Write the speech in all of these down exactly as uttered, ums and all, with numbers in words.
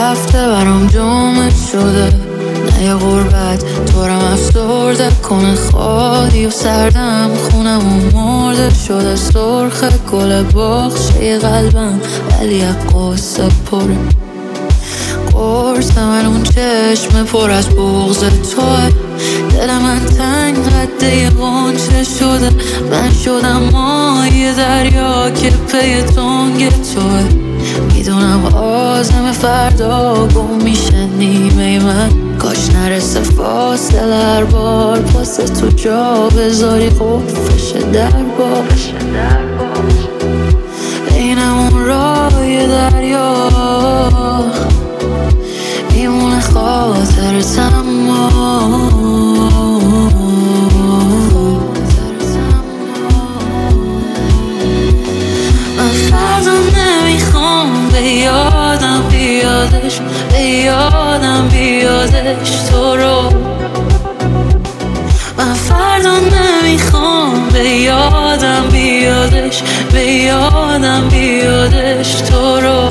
هفته برام جمعه شده، نه یه غربت طورم افسرده کنه، خالی و سردم خونم و مرده شده، سرخ گل باغچه قلبم ولی از قصه پره، قرص من اون چشم پر از بغض توه، دل من تنگ قده غنچه شده، من شدم مای دریا که پی تنگ توه، میدونم آزم فردا گم میشه نیمه من، کاش نرسه فاصله هر بار پاسه تو جا بذاری قفش در باش، بینمون رای دریا میمونه خاطر تمام، من فردا نمیخوام به یادم بیادش، به یادم بیادش تو رو، من فردا نمیخوام به یادم بیادش، به یادم بیادش تو رو.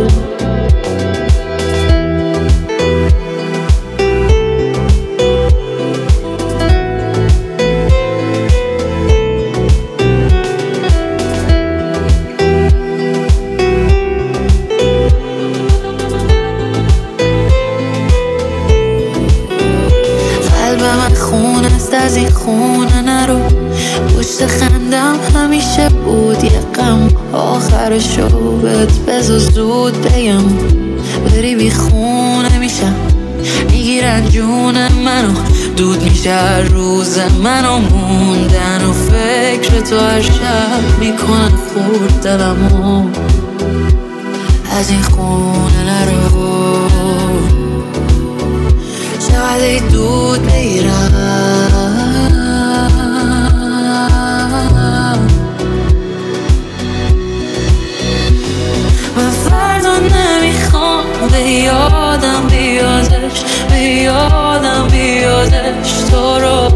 خون است از این خونه نرو، پشت خندم همیشه بود یه غم، آخرشو بهت بذار زود بگم، بری بی خونه میشم میگیرن جون منو، دود میشه روز منو موندن و فکر تو هر شب میکنن خورد دلمو، از این خونه نرو چقدر ای دود میرم، من فردا نمیخوام به یادم بیادش، به یادم بیادش تو رو،